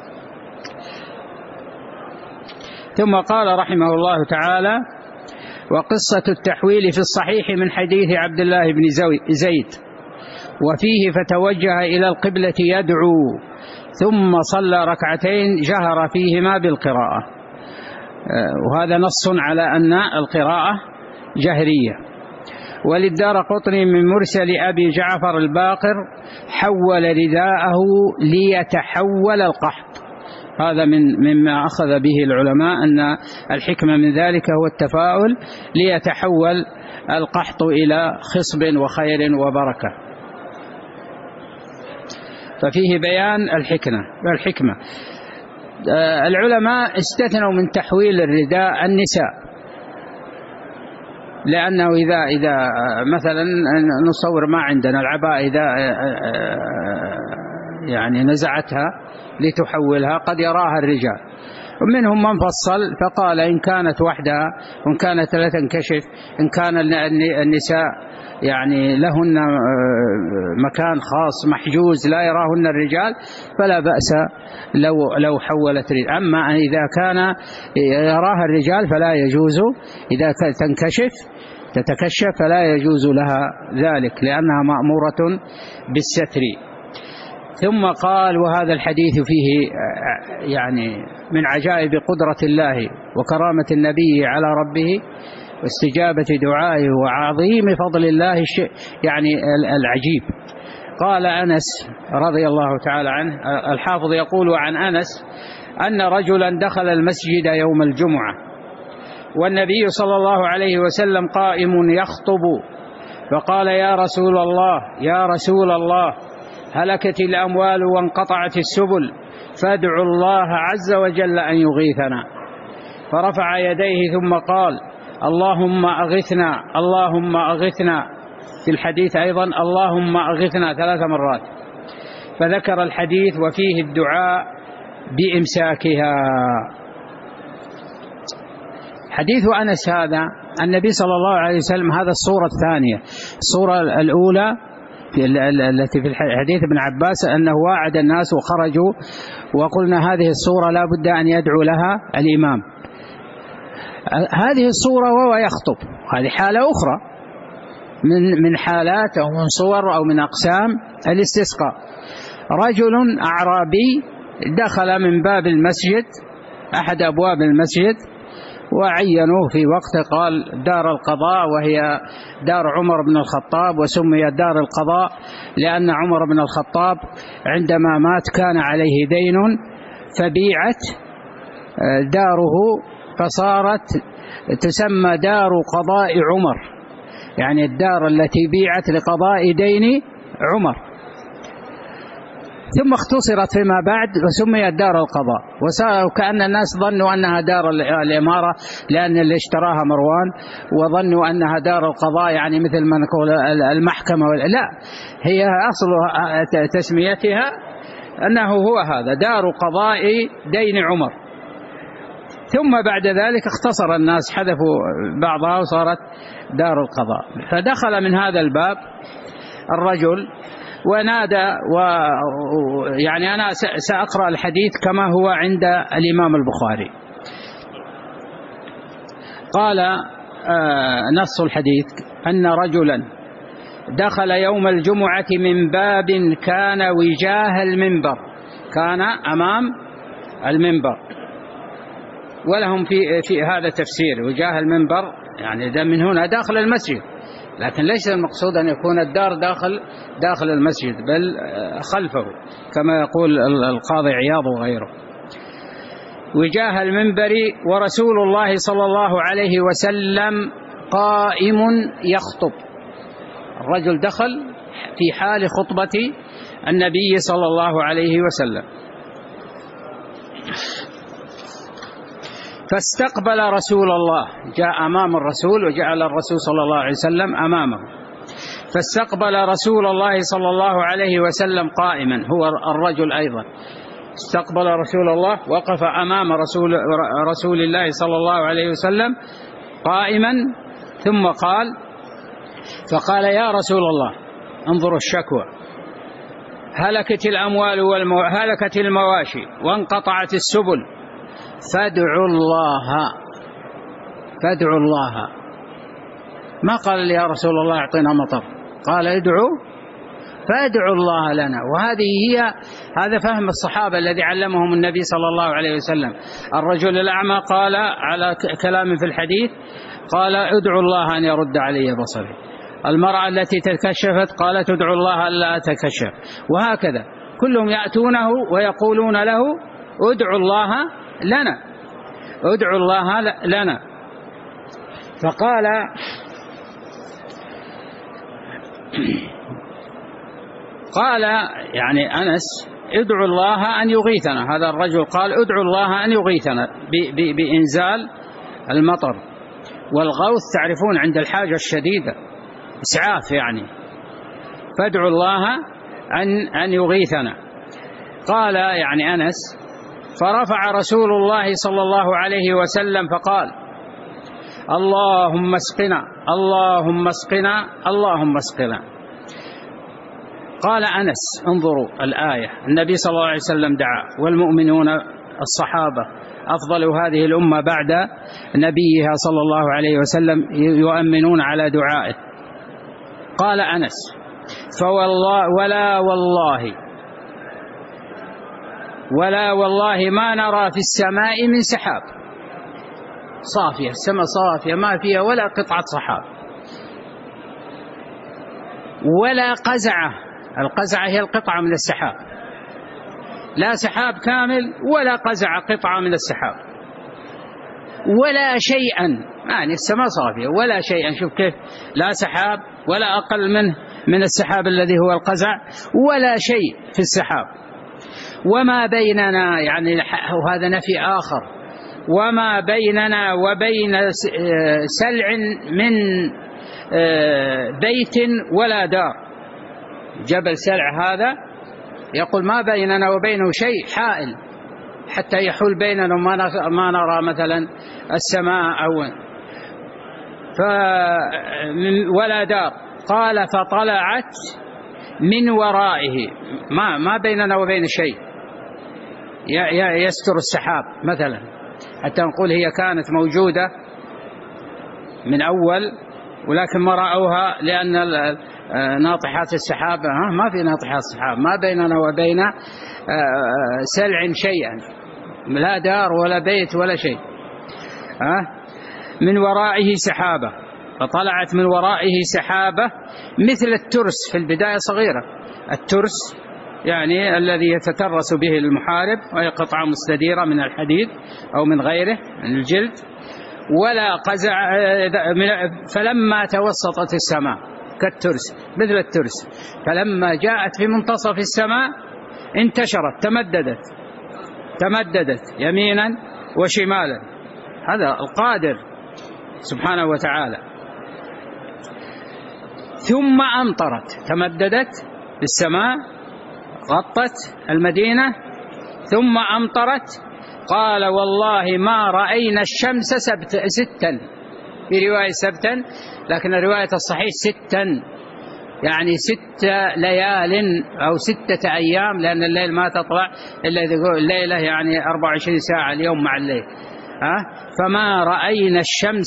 ثم قال رحمه الله تعالى: وقصة التحويل في الصحيح من حديث عبد الله بن زيد، وفيه فتوجه إلى القبلة يدعو ثم صلى ركعتين جهر فيهما بالقراءة، وهذا نص على أن القراءة جهرية. وللدارقطني من مرسل أبي جعفر الباقر: حول رداءه ليتحول القحط. هذا مما أخذ به العلماء، أن الحكمة من ذلك هو التفاؤل، ليتحول القحط إلى خصب وخير وبركة. ففيه بيان الحكمة. العلماء استثنوا من تحويل الرداء النساء، لأنه إذا مثلا نصور ما عندنا العباءة، إذا يعني نزعتها لتحولها قد يراها الرجال، ومنهم من فصل فقال إن كانت وحدها وإن كانت لا تنكشف، إن كان النساء يعني لهن مكان خاص محجوز لا يراهن الرجال فلا بأس لو حولت رداء. أما إذا كان يراها الرجال فلا يجوز، إذا تتكشف فلا يجوز لها ذلك، لأنها مأمورة بالستر. ثم قال: وهذا الحديث فيه يعني من عجائب قدرة الله وكرامة النبي على ربه واستجابة دعائه وعظيم فضل الله يعني العجيب. قال أنس رضي الله تعالى عنه، الحافظ يقول عن أنس أن رجلا دخل المسجد يوم الجمعة والنبي صلى الله عليه وسلم قائم يخطب، فقال: يا رسول الله هلكت الأموال وانقطعت السبل، فادعوا الله عز وجل أن يغيثنا. فرفع يديه ثم قال: اللهم أغثنا. في الحديث أيضا: اللهم أغثنا 3 مرات. فذكر الحديث وفيه الدعاء بإمساكها. حديث أنس هذا النبي صلى الله عليه وسلم، هذا الصورة الثانية. الصورة الأولى التي في حديث ابن عباس أنه واعد الناس وخرجوا، وقلنا هذه الصورة لا بد أن يدعو لها الإمام. هذه الصورة وهو يخطب، هذه حالة أخرى من حالات أو من صور أو من أقسام الاستسقاء. رجل أعرابي دخل من باب المسجد، أحد أبواب المسجد، وعينوه في وقت قال دار القضاء، وهي دار عمر بن الخطاب، وسميت دار القضاء لأن عمر بن الخطاب عندما مات كان عليه دين فبيعت داره فصارت تسمى دار قضاء عمر، يعني الدار التي بيعت لقضاء دين عمر، ثم اختصرت فيما بعد وسميت دار القضاء. وكأن الناس ظنوا أنها دار الإمارة لأن اللي اشتراها مروان، وظنوا أنها دار القضاء يعني مثل ما نقول المحكمة. لا، هي أصل تسميتها أنه هو هذا دار قضاء دين عمر. ثم بعد ذلك اختصر الناس، حذفوا بعضها وصارت دار القضاء. فدخل من هذا الباب الرجل ونادى، يعني أنا سأقرأ الحديث كما هو عند الإمام البخاري. قال نص الحديث أن رجلا دخل يوم الجمعة من باب كان وجاه المنبر، كان أمام المنبر، ولهم في هذا تفسير. وجاه المنبر يعني من هنا داخل المسجد، لكن ليس المقصود أن يكون الدار داخل المسجد، بل خلفه كما يقول القاضي عياض وغيره. وجاه المنبر ورسول الله صلى الله عليه وسلم قائم يخطب. الرجل دخل في حال خطبة النبي صلى الله عليه وسلم، فاستقبل رسول الله، جاء أمام الرسول وجعل الرسول صلى الله عليه وسلم أمامه. فاستقبل رسول الله صلى الله عليه وسلم قائما، هو الرجل أيضا استقبل رسول الله، وقف أمام رسول الله صلى الله عليه وسلم قائما. ثم فقال: يا رسول الله انظروا الشكوى، هلكت الأموال هلكت المواشي وانقطعت السبل، فادعوا الله. ما قال لي يا رسول الله اعطنا مطر، قال فادعوا الله لنا. هذا فهم الصحابة الذي علمهم النبي صلى الله عليه وسلم. الرجل الأعمى قال على كلام في الحديث، قال ادعوا الله أن يرد علي بصري. المرأة التي تكشفت قالت ادعوا الله ألا أتكشف. وهكذا كلهم يأتونه ويقولون له ادعوا الله لنا. فقال يعني أنس ادعوا الله أن يغيثنا. هذا الرجل قال ادعوا الله أن يغيثنا بإنزال المطر. والغوث تعرفون عند الحاجة الشديدة إسعاف يعني، فادعوا الله أن يغيثنا. قال يعني أنس فرفع رسول الله صلى الله عليه وسلم فقال اللهم اسقنا اللهم اسقنا اللهم اسقنا. قال أنس انظروا الآية، النبي صلى الله عليه وسلم دعا، والمؤمنون الصحابة أفضل هذه الأمة بعد نبيها صلى الله عليه وسلم يؤمنون على دعائه. قال أنس فوالله ولا والله ما نرى في السماء من سحاب، صافية السماء صافية ما فيها ولا قطعة سحاب ولا قزعة. القزعة هي القطعة من السحاب، لا سحاب كامل ولا قزعة قطعة من السحاب ولا شيئا، يعني السماء صافية ولا شيئا. شوف كيف، لا سحاب ولا أقل منه من السحاب الذي هو القزع ولا شيء في السحاب. وما بيننا، يعني وهذا نفي آخر، وما بيننا وبين سلع من بيت ولا دار. جبل سلع هذا يقول ما بيننا وبينه شيء حائل حتى يحول بيننا ما نرى مثلا السماء أو ولا دار. قال فطلعت من ورائه، ما بيننا وبين شيء يستر السحاب مثلا، حتى نقول هي كانت موجودة من أول ولكن ما رأوها لأن ناطحات السحاب ما في ناطحات السحاب، ما بيننا وبين سلع شيئا، لا دار ولا بيت ولا شيء. من ورائه سحابة، فطلعت من ورائه سحابة مثل الترس، في البداية صغيرة، الترس يعني الذي يتترس به المحارب، وهي قطعة مستديرة من الحديد أو من غيره من الجلد، ولا قزع. فلما توسطت السماء كالترس مثل الترس، فلما جاءت في منتصف السماء انتشرت تمددت يمينا وشمالا. هذا القادر سبحانه وتعالى. ثم أمطرت، تمددت في السماء غطت المدينة ثم أمطرت. قال والله ما رأينا الشمس ستا، في رواية سبتا، لكن الرواية الصحيح ستا، يعني 6 ليال أو 6 أيام، لأن الليل ما تطلع إلا الليلة يعني 24 ساعة اليوم مع الليل. فما رأينا الشمس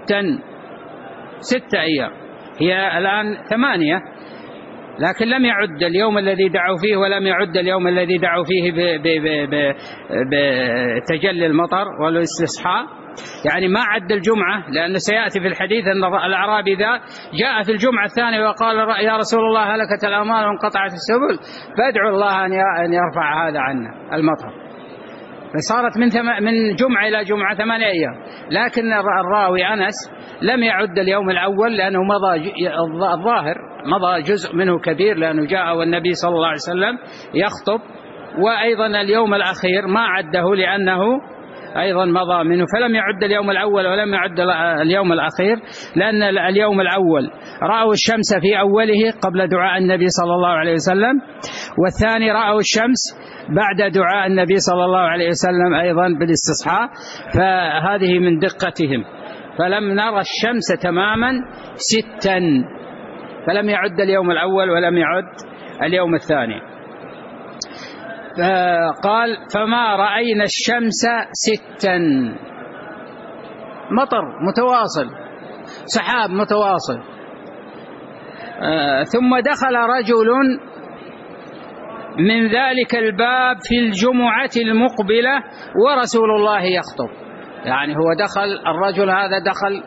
6 أيام، هي الآن 8، لكن لم يعد اليوم الذي دعوا فيه ولم يعد اليوم الذي دعوا فيه بتجلي المطر والاستصحاء، يعني ما عد الجمعة، لأن سيأتي في الحديث أن الأعرابي ذا جاء في الجمعة الثانية وقال يا رسول الله هلكت الأموال وانقطعت السبل، فادعوا الله أن يرفع هذا عنا المطر. فصارت من جمعة إلى جمعة 8 أيام، لكن الراوي أنس لم يعد اليوم الأول لأنه الظاهر مضى جزء منه كبير، لأنه جاء والنبي صلى الله عليه وسلم يخطب، وأيضا اليوم الأخير ما عده لأنه أيضا مضى منه، فلم يعد اليوم الأول ولم يعد اليوم الأخير، لأن اليوم الأول رأوا الشمس في أوله قبل دعاء النبي صلى الله عليه وسلم، والثاني رأوا الشمس بعد دعاء النبي صلى الله عليه وسلم أيضا بالاستصحاء. فهذه من دقتهم، فلم نرى الشمس تماما 6، فلم يعد اليوم الأول ولم يعد اليوم الثاني. قال فما رأينا الشمس 6، مطر متواصل، سحاب متواصل. ثم دخل رجل من ذلك الباب في الجمعة المقبلة ورسول الله يخطب. يعني هو دخل، الرجل هذا دخل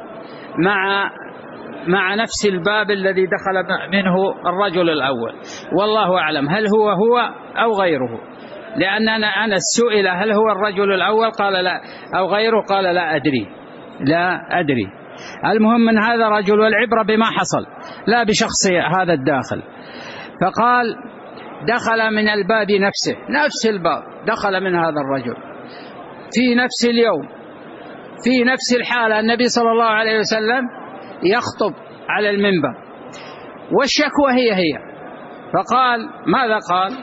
مع نفس الباب الذي دخل منه الرجل الأول، والله أعلم هل هو أو غيره، لأن أنا سئل هل هو الرجل الأول قال لا أو غيره قال لا أدري. المهم من هذا رجل، والعبرة بما حصل لا بشخص هذا الداخل. فقال دخل من الباب نفسه، نفس الباب دخل من هذا الرجل في نفس اليوم في نفس الحالة، النبي صلى الله عليه وسلم يخطب على المنبر والشكوى هي. فقال ماذا قال؟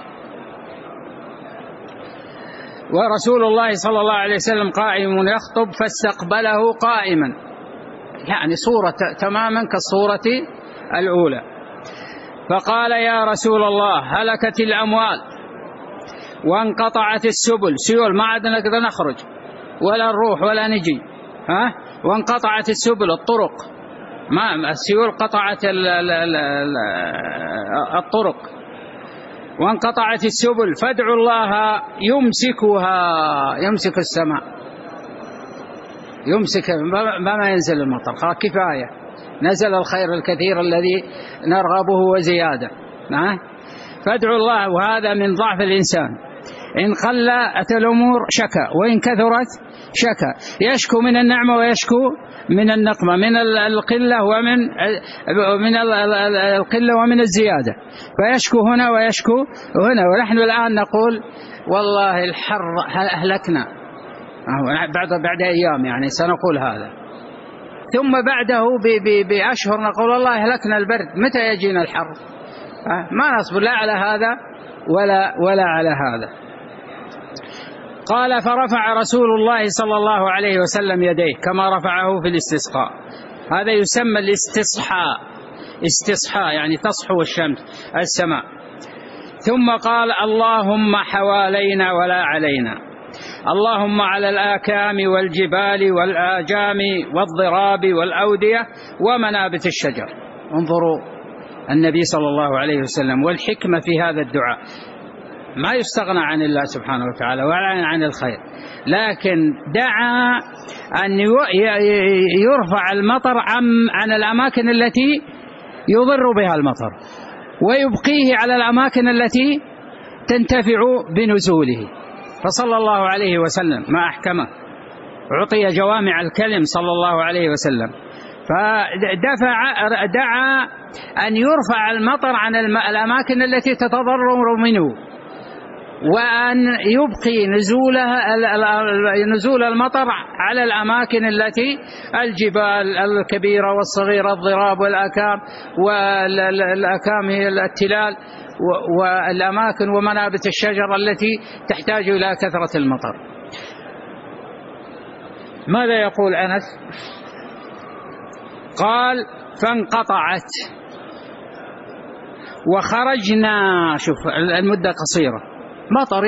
ورسول الله صلى الله عليه وسلم قائم يخطب فاستقبله قائما، يعني صورة تماما كالصورة الأولى. فقال يا رسول الله هلكت الأموال وانقطعت السبل، سيول ما عدنا نقدر نخرج ولا نروح ولا نجي، وانقطعت السبل، الطرق، ما السيول قطعت الطرق وانقطعت السبل، فادعوا الله يمسك السماء، يمسك ما ينزل المطر، كفاية نزل الخير الكثير الذي نرغبه وزيادة. فادعوا الله. وهذا من ضعف الإنسان، إن قلت الأمور شكا وإن كثرت شكا، يشكو من النعمة ويشكو من النقمة، من القلة ومن الزيادة، فيشكو هنا ويشكو هنا. ونحن الآن نقول والله الحر أهلكنا، بعد أيام يعني سنقول هذا، ثم بعده بأشهر نقول والله أهلكنا البرد، متى يجينا الحر؟ ما نصبر لا على هذا ولا على هذا. قال فرفع رسول الله صلى الله عليه وسلم يديه كما رفعه في الاستسقاء، هذا يسمى استصحاء يعني تصحو الشمس السماء. ثم قال اللهم حوالينا ولا علينا، اللهم على الآكام والجبال والآجام والضراب والأودية ومنابت الشجر. انظروا النبي صلى الله عليه وسلم والحكمة في هذا الدعاء، ما يستغنى عن الله سبحانه وتعالى ولا عن الخير، لكن دعا أن يرفع المطر عن الأماكن التي يضر بها المطر ويبقيه على الأماكن التي تنتفع بنزوله. فصلى الله عليه وسلم ما أحكمه، عطي جوامع الكلم صلى الله عليه وسلم، فدعا أن يرفع المطر عن الأماكن التي تتضرر منه، وأن يبقي نزول المطر على الأماكن التي الجبال الكبيرة والصغيرة، الضراب والأكام، والأكام هي التلال، والأماكن ومنابت الشجر التي تحتاج إلى كثرة المطر. ماذا يقول أنس؟ قال فانقطعت وخرجنا، شوف المدة قصيرة، مطر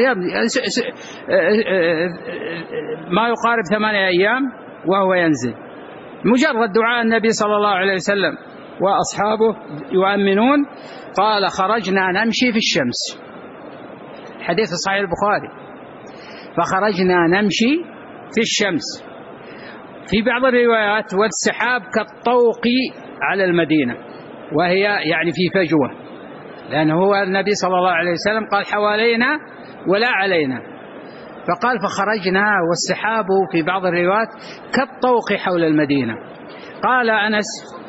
ما يقارب 8 أيام وهو ينزل، مجرد دعاء النبي صلى الله عليه وسلم وأصحابه يؤمنون. قال خرجنا نمشي في الشمس، حديث صحيح البخاري، فخرجنا نمشي في الشمس. في بعض الروايات والسحاب كالطوق على المدينة، وهي يعني في فجوة، لأنه هو النبي صلى الله عليه وسلم قال حوالينا ولا علينا، فقال فخرجنا والسحاب في بعض الروايات كالطوق حول المدينة. قال أنس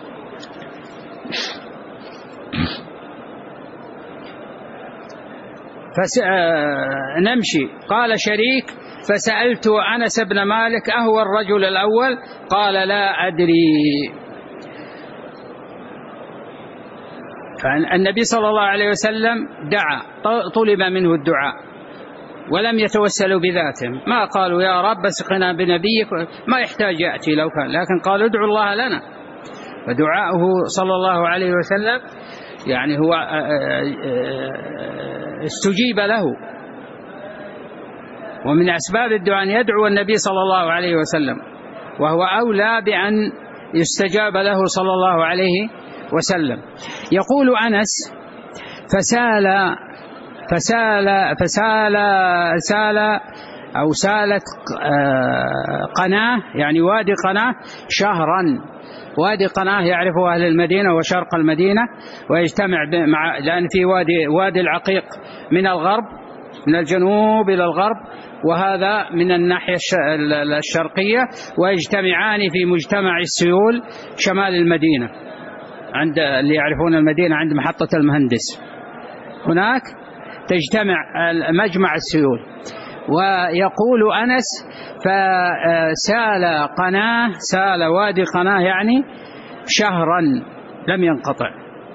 نمشي. قال شريك فسألت أنس بن مالك أهو الرجل الأول؟ قال لا أدري. فالنبي صلى الله عليه وسلم دعا، طلب منه الدعاء ولم يتوسلوا بذاته، ما قالوا يا رب اسقنا بنبيك، ما يحتاج يأتي لو كان، لكن قالوا ادعوا الله لنا. ودعاؤه صلى الله عليه وسلم يعني هو استجيب له، ومن أسباب الدعاء أن يدعو النبي صلى الله عليه وسلم، وهو أولى بأن يستجاب له صلى الله عليه وسلم. يقول أنس: سالت قناة، يعني وادي قناة شهرا. وادي قناة يعرفه أهل المدينة وشرق المدينة، ويجتمع لأن في وادي العقيق من الغرب، من الجنوب إلى الغرب، وهذا من الناحية الشرقية، ويجتمعان في مجتمع السيول شمال المدينة، عند اللي يعرفون المدينة عند محطة المهندس، هناك تجتمع مجمع السيول. ويقول أنس: سال وادي قناة يعني شهرا لم ينقطع،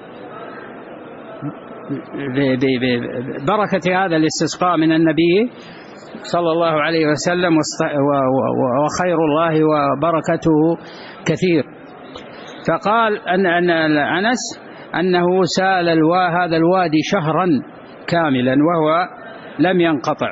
ببركة هذا الاستسقاء من النبي صلى الله عليه وسلم، وخير الله وبركته كثير. فقال أن أنس أنه سال هذا الوادي شهرا كاملا وهو لم ينقطع.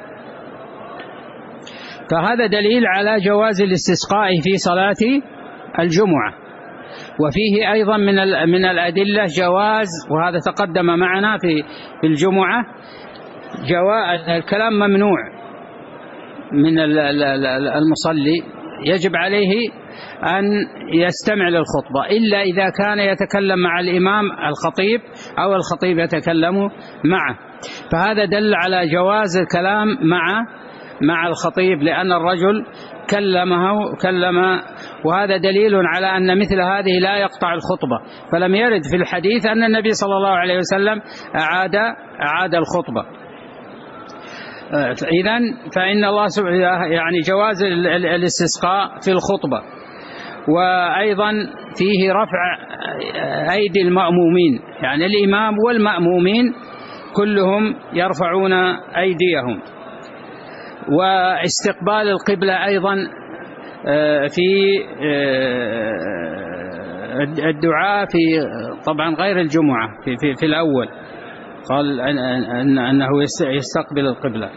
فهذا دليل على جواز الاستسقاء في صلاة الجمعة. وفيه أيضا من الأدلة جواز، وهذا تقدم معنا في الجمعة، الكلام ممنوع من المصلي، يجب عليه أن يستمع للخطبة إلا إذا كان يتكلم مع الإمام الخطيب أو الخطيب يتكلم معه. فهذا دل على جواز الكلام مع الخطيب، لأن الرجل كلم، وهذا دليل على أن مثل هذه لا يقطع الخطبة. فلم يرد في الحديث أن النبي صلى الله عليه وسلم أعاد الخطبة. إذن فإن الله يعني جواز الاستسقاء في الخطبة. وأيضا فيه رفع أيدي المأمومين، يعني الإمام والمأمومين كلهم يرفعون أيديهم. واستقبال القبلة أيضا في الدعاء في طبعا غير الجمعة، في الأول قال أنه يستقبل القبلة.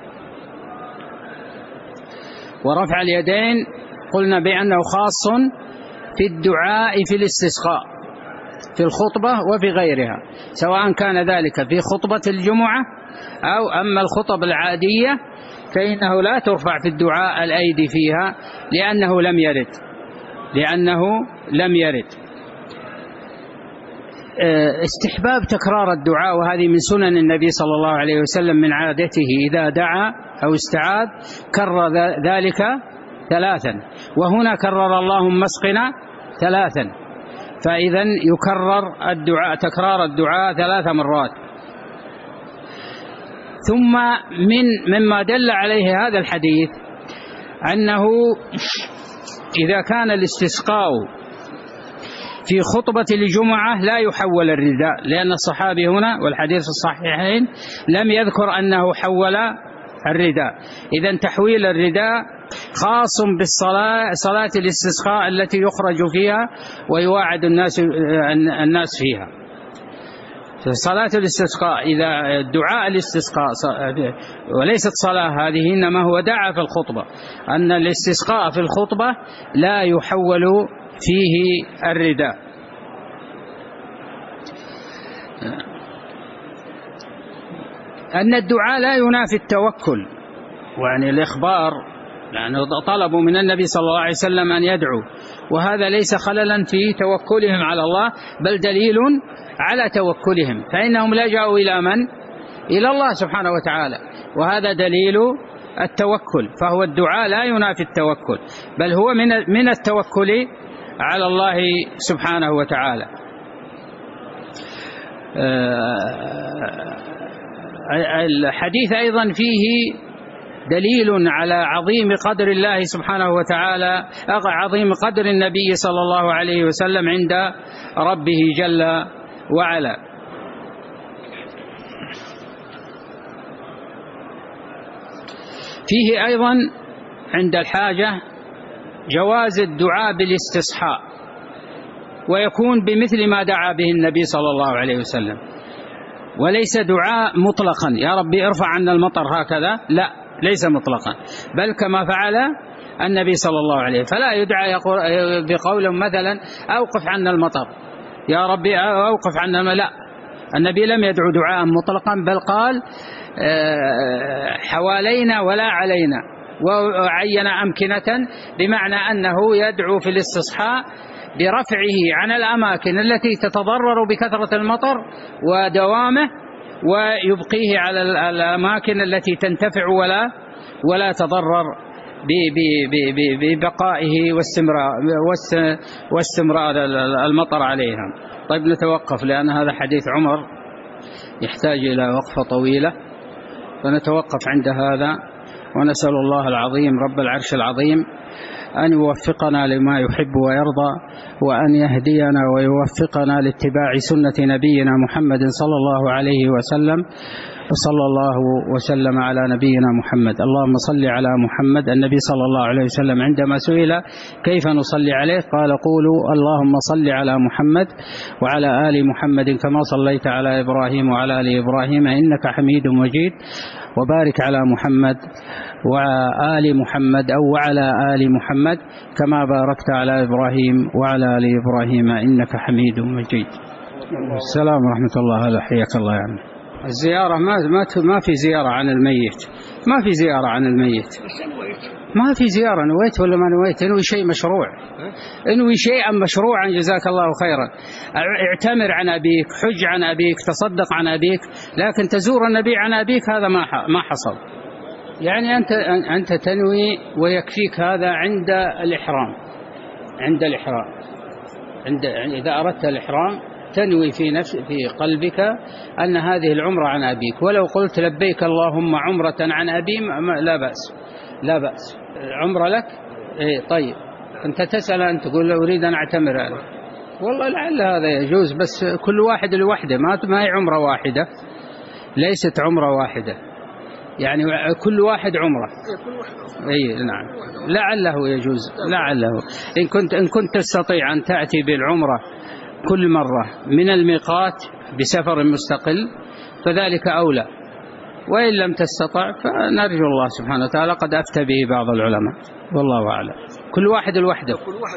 ورفع اليدين قلنا بأنه خاص في الدعاء في الاستسقاء في الخطبة وفي غيرها، سواء كان ذلك في خطبة الجمعة أو أما الخطب العادية فإنه لا ترفع في الدعاء الأيدي فيها لأنه لم يرد. استحباب تكرار الدعاء، وهذه من سنن النبي صلى الله عليه وسلم، من عادته إذا دعا أو استعاذ كرر ذلك 3، وهنا كرر اللهم اسقنا 3، فإذا يكرر الدعاء، تكرار الدعاء 3 مرات. ثم مما دل عليه هذا الحديث أنه إذا كان الاستسقاء في خطبة الجمعة لا يحول الرداء، لأن الصحابي هنا والحديث الصحيحين لم يذكر أنه حول الرداء. إذن تحويل الرداء خاص صلاة الاستسقاء التي يخرج فيها ويواعد الناس فيها. صلاة الاستسقاء إذا دعاء الاستسقاء وليست صلاة هذه، إنما هو دعاء في الخطبة، أن الاستسقاء في الخطبة لا يحول فيه الرداء. أن الدعاء لا ينافي التوكل، ويعني الإخبار، يعني طلبوا من النبي صلى الله عليه وسلم أن يدعو، وهذا ليس خللا في توكلهم على الله، بل دليل على توكلهم، فإنهم لجأوا إلى من؟ إلى الله سبحانه وتعالى، وهذا دليل التوكل. فهو الدعاء لا ينافي التوكل، بل هو من التوكل على الله سبحانه وتعالى. الحديث أيضا فيه دليل على عظيم قدر الله سبحانه وتعالى، عظيم قدر النبي صلى الله عليه وسلم عند ربه جل وعلا. فيه أيضا عند الحاجة جواز الدعاء بالاستصحاء، ويكون بمثل ما دعا به النبي صلى الله عليه وسلم، وليس دعاء مطلقا يا ربي ارفع عنا المطر هكذا، لا، ليس مطلقا، بل كما فعل النبي صلى الله عليه وسلم. فلا يدعى بقول مثلا أوقف عنا المطر يا ربي أوقف عنا المطر، لا، النبي لم يدعو دعاء مطلقا، بل قال حوالينا ولا علينا، وعين أمكنة، بمعنى أنه يدعو في الاستصحاء برفعه عن الأماكن التي تتضرر بكثرة المطر ودوامه، ويبقيه على الأماكن التي تنتفع ولا تضرر ببقائه واستمرار المطر عليها. طيب نتوقف، لأن هذا حديث عمر يحتاج إلى وقفة طويلة، فنتوقف عند هذا، ونسأل الله العظيم رب العرش العظيم أن يوفقنا لما يحب ويرضى، وأن يهدينا ويوفقنا لاتباع سنة نبينا محمد صلى الله عليه وسلم، وصلى الله وسلم على نبينا محمد. اللهم صل على محمد. النبي صلى الله عليه وسلم عندما سئل كيف نصلي عليه قال قولوا اللهم صل على محمد وعلى آل محمد كما صليت على إبراهيم وعلى آل إبراهيم إنك حميد مجيد، وبارك على محمد وآل محمد أو وعلى آل محمد كما باركت على إبراهيم وعلى آل إبراهيم إنك حميد مجيد. السلام ورحمة الله. هذا حياك الله. يعني الزيارة ما في زيارة عن الميت، ما في زيارة عن الميت، ما في زيارة. نويت ولا ما نويت؟ انوي شيء مشروع، انوي شيئا مشروعا جزاك الله خيرا. اعتمر عن أبيك، حج عن أبيك، تصدق عن أبيك، لكن تزور النبي عن أبيك هذا ما حصل. يعني أنت تنوي ويكفيك هذا عند الإحرام، إذا أردت الإحرام تنوي في قلبك أن هذه العمرة عن أبيك، ولو قلت لبيك اللهم عمرة عن أبي لا بأس، عمرة لك. طيب أنت تسأل، أن تقول أريد أن أعتمر هذا، والله لعل هذا يجوز، بس كل واحد لوحده، ما هي عمرة واحدة، ليست عمرة واحدة، يعني كل واحد عمرة. نعم، لعله يجوز، لعله إن كنت تستطيع أن تأتي بالعمرة كل مرة من الميقات بسفر مستقل فذلك أولى، وإن لم تستطع فنرجو الله سبحانه وتعالى، قد أفتى به بعض العلماء والله أعلم، كل واحد لوحده،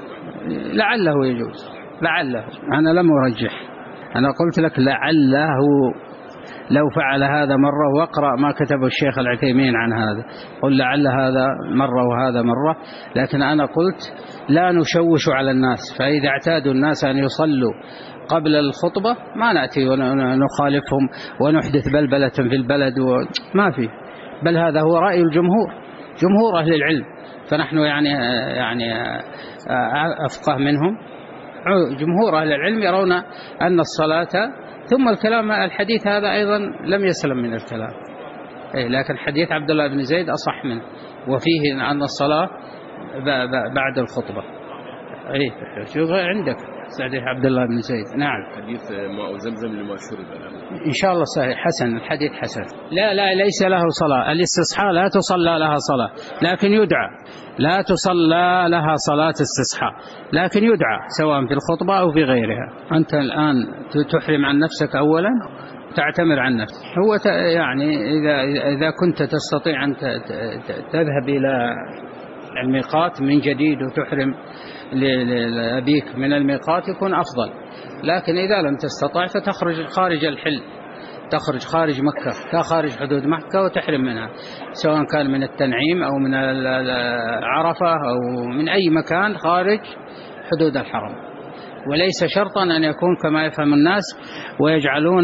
لعله يجوز، لعله. أنا لم أرجح، أنا قلت لك لعله لو فعل هذا مرة، واقرأ ما كتبه الشيخ العثيمين عن هذا، قل لعل هذا مرة وهذا مرة، لكن أنا قلت لا نشوش على الناس، فإذا اعتادوا الناس أن يصلوا قبل الخطبة ما نأتي ونخالفهم ونحدث بلبلة في البلد، ما في، بل هذا هو رأي الجمهور، جمهور أهل العلم، فنحن يعني أفقه منهم. جمهور أهل العلم يرون أن الصلاة، ثم الكلام الحديث هذا أيضا لم يسلم من الكلام، لكن حديث عبد الله بن زيد أصح منه، وفيه أن الصلاة بعد الخطبة. شوف عندك حديث عبد الله بن زيد. نعم، حديث ماء زمزم لما شرب إن شاء الله صحيح، حسن، الحديث حسن. لا ليس له صلاة، الاستصحاء لا تصلى لها صلاة، لكن يدعى، لا تصلى لها صلاة استصحاء، لكن يدعى سواء في الخطبة أو في غيرها. أنت الآن تحرم عن نفسك أولا، تعتمر عن نفسك. هو يعني إذا كنت تستطيع أن تذهب إلى الميقات من جديد وتحرم لأبيك من الميقات يكون أفضل، لكن إذا لم تستطع فتخرج خارج الحل، تخرج خارج مكة، خارج حدود مكة وتحرم منها، سواء كان من التنعيم أو من عرفة أو من أي مكان خارج حدود الحرم. وليس شرطا أن يكون كما يفهم الناس ويجعلون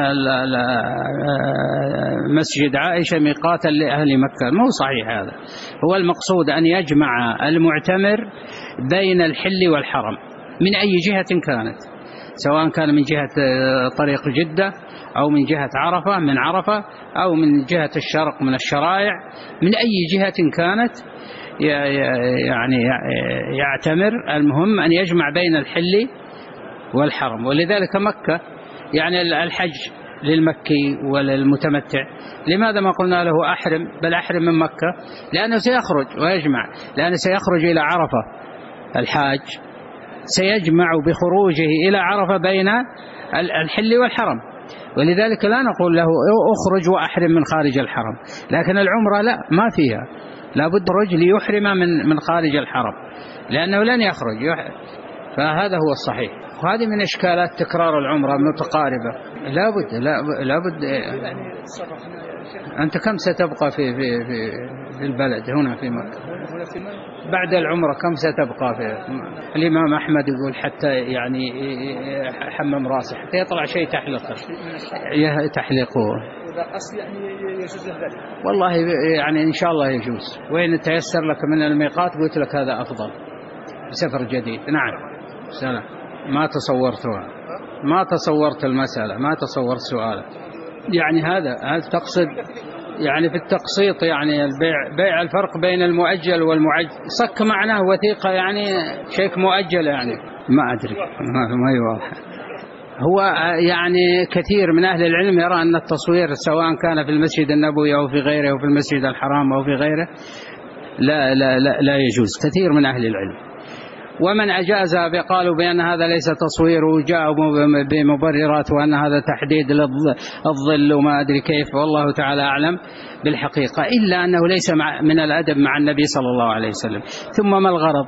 مسجد عائشة ميقاتا لأهل مكة، مو صحيح هذا. هو المقصود أن يجمع المعتمر بين الحل والحرم من أي جهة كانت، سواء كان من جهة طريق جدة أو من جهة عرفة من عرفة أو من جهة الشرق من الشرائع، من أي جهة كانت يعني يعتمر، المهم أن يجمع بين الحل والحرم. ولذلك مكة يعني الحج للمكي وللمتمتع، لماذا ما قلنا له أحرم، بل أحرم من مكة؟ لأنه سيخرج ويجمع، لأنه سيخرج إلى عرفة الحاج، سيجمع بخروجه إلى عرفة بين الحل والحرم، ولذلك لا نقول له أخرج وأحرم من خارج الحرم، لكن العمرة لا، ما فيها، لابد رجل ليحرم من خارج الحرم لأنه لن يخرج، فهذا هو الصحيح. وهذه من إشكالات تكرار العمرة متقاربة، لابد أنت كم ستبقى في البلد هنا في مكة بعد العمرة؟ كم ستبقى الإمام أحمد يقول حتى يعني حمم راسه حتى يطلع شيء تحلقه. والله يعني إن شاء الله يجوز، وين تيسر لك من الميقات قلت لك هذا أفضل بسفر جديد. نعم سلام. ما تصورت المسألة، ما تصورت سؤالك. يعني هل تقصد يعني في التقسيط يعني بيع الفرق بين المؤجل والمعجل؟ صك معناه وثيقة يعني شيء مؤجل، يعني ما أدري ما يواضح. هو يعني كثير من أهل العلم يرى أن التصوير سواء كان في المسجد النبوي أو في غيره أو في المسجد الحرام أو في غيره لا يجوز، كثير من أهل العلم. ومن أجاز قالوا بأن هذا ليس تصوير وجاءوا بمبررات وأن هذا تحديد للظل وما أدري كيف، والله تعالى أعلم بالحقيقة، إلا أنه ليس من الأدب مع النبي صلى الله عليه وسلم. ثم ما الغرض؟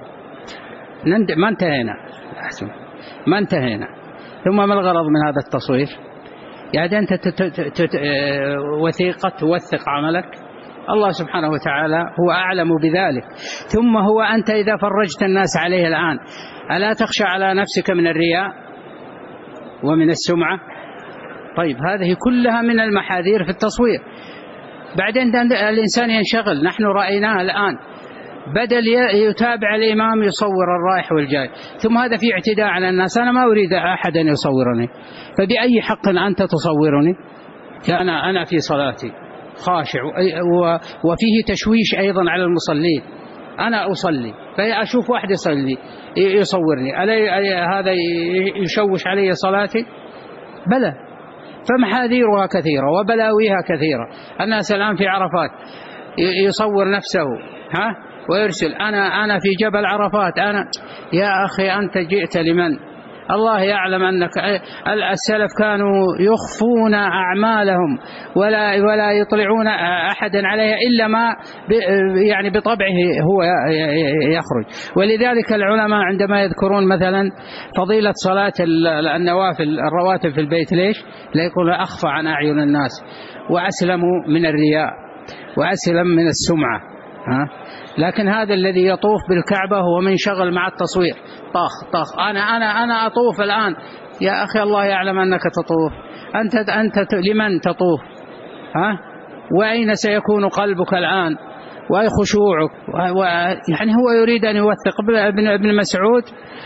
ما انتهينا. ثم ما الغرض من هذا التصوير؟ يعني أنت وثيقة توثق عملك، الله سبحانه وتعالى هو أعلم بذلك. ثم هو أنت إذا فرجت الناس عليه الآن ألا تخشى على نفسك من الرياء ومن السمعة؟ طيب هذه كلها من المحاذير في التصوير. بعدين الإنسان ينشغل، نحن رأيناه الآن بدل يتابع الإمام يصور الرايح والجاي، ثم هذا في اعتداء على الناس. أنا ما أريد أحدا يصورني، فبأي حق أنت تصورني؟ أنا في صلاتي خاشع وفيه تشويش أيضا على المصلين، أنا أصلي فأشوف واحد يصورني، هذا يشوش علي صلاتي؟ بلى. فمحاذيرها كثيرة وبلاويها كثيرة. الناس الآن في عرفات يصور نفسه ويرسل أنا في جبل عرفات، يا أخي أنت جئت لمن؟ الله يعلم أنك السلف كانوا يخفون أعمالهم ولا يطلعون أحدا عليها إلا ما يعني بطبعه هو يخرج. ولذلك العلماء عندما يذكرون مثلا فضيلة صلاة النوافل الرواتب في البيت، ليش؟ لا يقول أخفى عن أعين الناس وأسلموا من الرياء وأسلم من السمعة. لكن هذا الذي يطوف بالكعبة هو منشغل مع التصوير، طاخ أنا أطوف الآن. يا أخي الله يعلم أنك تطوف، أنت لمن تطوف؟ وأين سيكون قلبك الآن وأي خشوعك؟ يعني هو يريد أن يوثق. ابن مسعود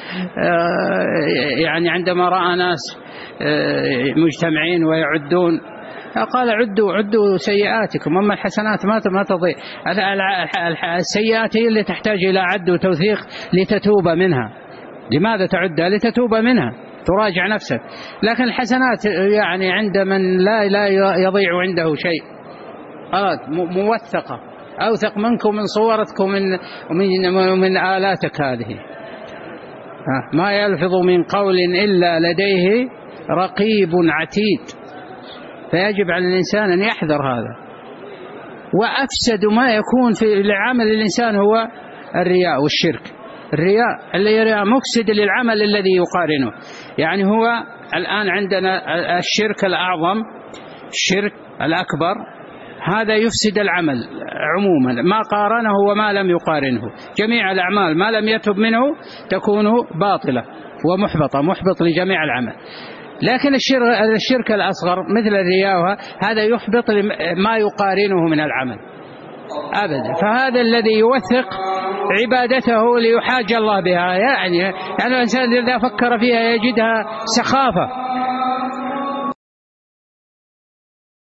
يعني عندما رأى ناس مجتمعين ويعدون قال عدوا سيئاتكم، أما الحسنات ما تضيع. السيئات هي اللي تحتاج إلى عد وتوثيق لتتوب منها. لماذا تعدها؟ لتتوب منها، تراجع نفسك. لكن الحسنات يعني عند من لا يضيع عنده شيء، موثقة، أوثق منكم من صورتكم من آلاتك هذه. ما يلفظ من قول إلا لديه رقيب عتيد. فيجب على الإنسان أن يحذر هذا. وأفسد ما يكون في العمل الإنسان هو الرياء والشرك. الرياء مفسد للعمل الذي يقارنه. يعني هو الآن عندنا الشرك الأعظم، الشرك الأكبر، هذا يفسد العمل عموما، ما قارنه وما لم يقارنه. جميع الأعمال ما لم يتب منه تكون باطلة ومحبطة، محبط لجميع العمل. لكن الشرك الأصغر مثل الرياء هذا يحبط ما يقارنه من العمل أبدا. فهذا الذي يوثق عبادته ليحاج الله بها. يعني الإنسان إذا فكر فيها يجدها سخافة،